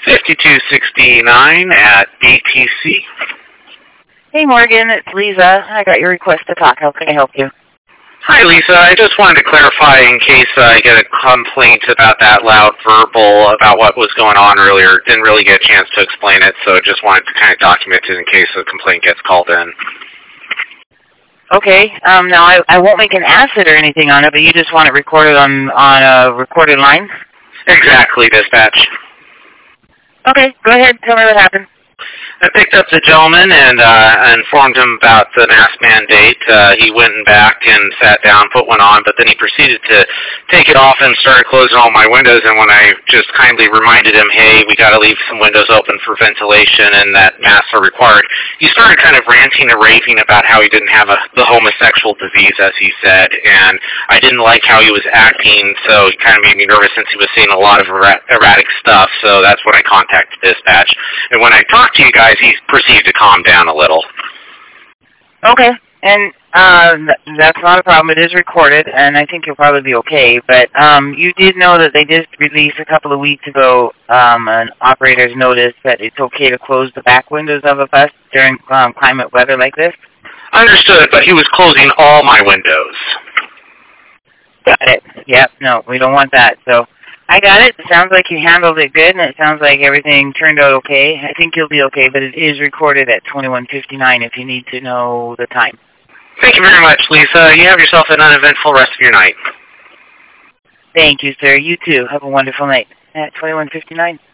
5269 at ATC. Hey, Morgan, it's Lisa. I got your request to talk. How can I help you? Hi, Lisa. I just wanted to clarify in case I get a complaint about that loud verbal about what was going on earlier. Didn't really get a chance to explain it, so just wanted to kind of document it in case a complaint gets called in. Okay. Now, I won't make an asset or anything on it, but you just want it recorded on a recorded line? Exactly, dispatch. Okay, go ahead. Tell me what happened. I picked up the gentleman and informed him about the mask mandate. He went back and sat down, put one on, but then he proceeded to take it off and started closing all my windows. And when I just kindly reminded him, hey, we got to leave some windows open for ventilation and that masks are required, he started kind of ranting and raving about how he didn't have the homosexual disease, as he said. And I didn't like how he was acting, so it kind of made me nervous since he was saying a lot of erratic stuff. So that's when I contacted dispatch. And when I talked to you guys, he proceeded to calm down a little. Okay, and that's not a problem. It is recorded, and I think you'll probably be okay. But you did know that they did release a couple of weeks ago an operator's notice that it's okay to close the back windows of a bus during climate weather like this? Understood, but he was closing all my windows. Got it. Yep, no, we don't want that. So I got it. It sounds like you handled it good, and it sounds like everything turned out okay. I think you'll be okay, but it is recorded at 21:59 if you need to know the time. Thank you very much, Lisa. You have yourself an uneventful rest of your night. Thank you, sir. You too. Have a wonderful night. At 21:59.